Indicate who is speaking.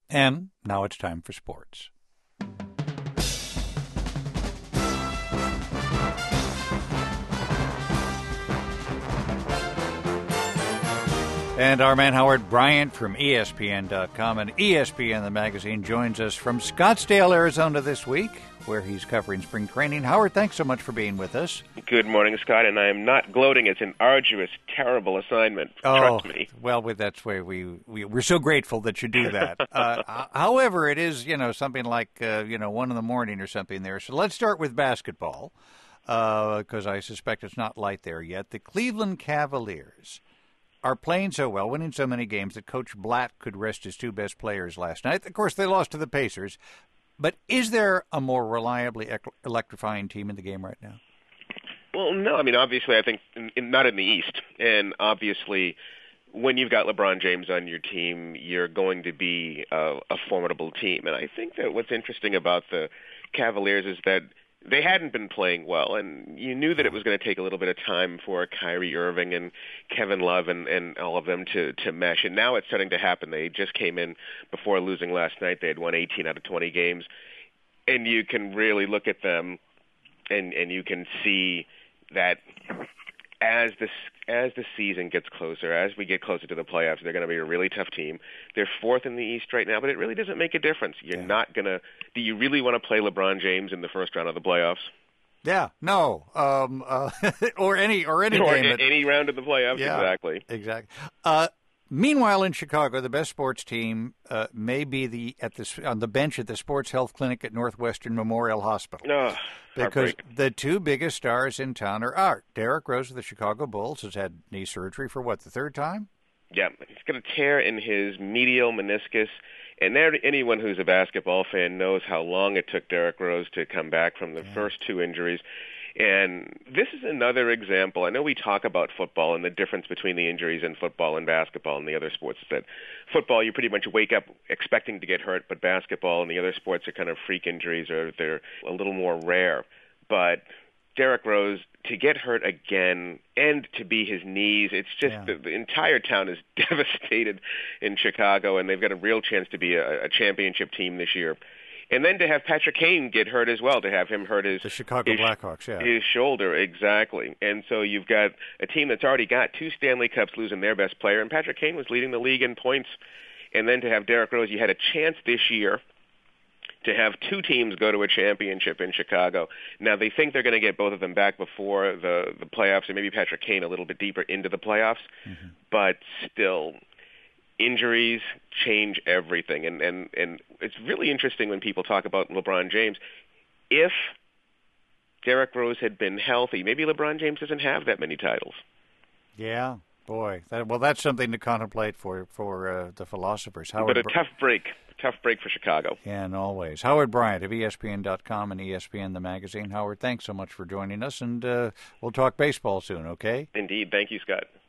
Speaker 1: And now it's time for sports. And our man Howard Bryant from ESPN.com and ESPN the magazine joins us from Scottsdale, Arizona this week, where he's covering spring training. Howard, thanks so much for being with us.
Speaker 2: Good morning, Scott, and I am not gloating. It's an arduous, terrible assignment. Trust me.
Speaker 1: Well, that's why we're so grateful that you do that. However, it is, something like, 1 in the morning or something there. So let's start with basketball, because I suspect it's not light there yet. The Cleveland Cavaliers are playing so well, winning so many games, that Coach Blatt could rest his two best players last night. Of course, they lost to the Pacers. But is there a more reliably electrifying team in the game right now?
Speaker 2: Well, no. I mean, obviously, I think not in the East. And obviously, when you've got LeBron James on your team, you're going to be a formidable team. And I think that what's interesting about the Cavaliers is that they hadn't been playing well, and you knew that it was going to take a little bit of time for Kyrie Irving and Kevin Love and all of them to mesh, and now it's starting to happen. They just came in before losing last night. They had won 18 out of 20 games, and you can really look at them, and you can see that as the season gets closer, as we get closer to the playoffs, they're going to be a really tough team. They're fourth in the East right now, but it really doesn't make a difference. You're not going to – do you really want to play LeBron James in the first round of the playoffs?
Speaker 1: Yeah, no. Or any game.
Speaker 2: Any round of the playoffs,
Speaker 1: yeah, Exactly. Meanwhile, in Chicago, the best sports team may be on the bench at the Sports Health Clinic at Northwestern Memorial Hospital. Because the two biggest stars in town are out. Derrick Rose of the Chicago Bulls has had knee surgery for, the third time?
Speaker 2: Yeah, he's got a tear in his medial meniscus. And anyone who's a basketball fan knows how long it took Derrick Rose to come back from the first two injuries. And this is another example. I know we talk about football and the difference between the injuries in football and basketball and the other sports is that football, you pretty much wake up expecting to get hurt, but basketball and the other sports are kind of freak injuries, or they're a little more rare. But Derrick Rose, to get hurt again and to be his knees, it's just the entire town is devastated in Chicago, and they've got a real chance to be a championship team this year. And then to have Patrick Kane get hurt as well, to have him hurt the
Speaker 1: Chicago Blackhawks,
Speaker 2: his shoulder, exactly. And so you've got a team that's already got two Stanley Cups losing their best player, and Patrick Kane was leading the league in points. And then to have Derrick Rose, you had a chance this year to have two teams go to a championship in Chicago. Now, they think they're going to get both of them back before the playoffs, and maybe Patrick Kane a little bit deeper into the playoffs. Mm-hmm. But still, injuries change everything, and it's really interesting when people talk about LeBron James. If Derrick Rose had been healthy, maybe LeBron James doesn't have that many titles.
Speaker 1: Yeah, boy. That's something to contemplate for the philosophers.
Speaker 2: But a tough break for Chicago.
Speaker 1: And always. Howard Bryant of ESPN.com and ESPN the magazine. Howard, thanks so much for joining us, and we'll talk baseball soon, okay?
Speaker 2: Indeed. Thank you, Scott.